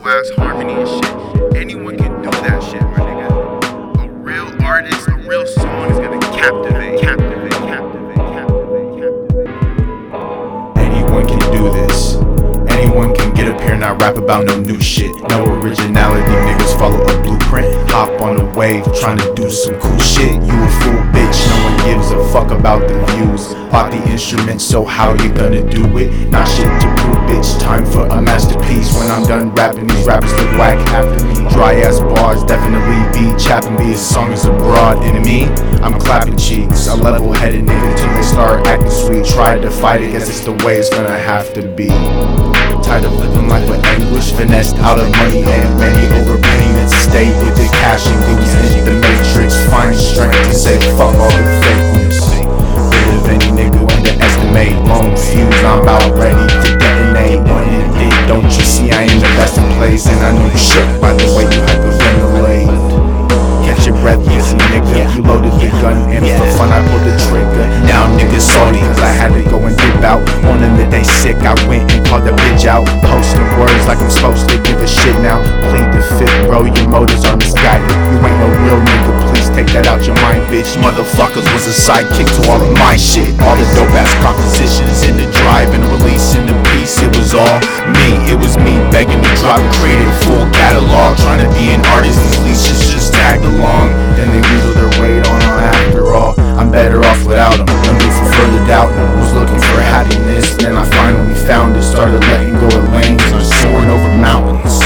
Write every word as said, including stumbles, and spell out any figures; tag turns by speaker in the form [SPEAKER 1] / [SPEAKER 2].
[SPEAKER 1] ass harmony and shit. Anyone can do that shit, my nigga. A real artist, a real song is gonna captivate, captivate, captivate, captivate, captivate.
[SPEAKER 2] Anyone can do this. Anyone can get up here and not rap about no new shit. No originality, niggas follow a blueprint. Hop on the wave, trying to do some cool shit. You a fool, bitch, no one gives a fuck about the views. Bought the instrument, so how you gonna do it? Not shit to prove, bitch, time for a masterpiece. When I'm done rapping, these rappers look whack after me. Dry ass bars, definitely be chapping me. This song is a broad enemy, I'm clapping cheeks. A level-headed nigga till they start acting sweet. Try to fight it, guess it's the way it's gonna have to be. Tired of living life with anguish, finessed out of money and many overpayments. Stay with the cash and goose in the matrix. Find strength to say fuck all the fakeness. Rid of any nigga underestimate. Long fuse, I'm about ready to detonate. One in it, don't you see I ain't the best in place? And I know you shook by the way you hyperventilate. Catch your breath, easy nigga. You loaded the gun and for fun I pulled the trigger. Now niggas salty cause I had to go and dip out. On them that they sick, I went and called the bitch out. Posting words like I'm supposed to give a shit now. Plead the fifth, bro, your motives are misguided. You ain't no real nigga, please take that out your mind, bitch. Motherfuckers was a sidekick to all of my shit. All the dope ass compositions in the drive and releasing the piece. It was all me, it was me begging to drop, created a full catalog. Trying to be an artist, these leashes just tagged along. Then they weasel their weight on them after all. I'm better off without them, no need for further doubt. Was looking for happiness, then I finally found it. Started letting go of lanes, I'm soaring over mountains.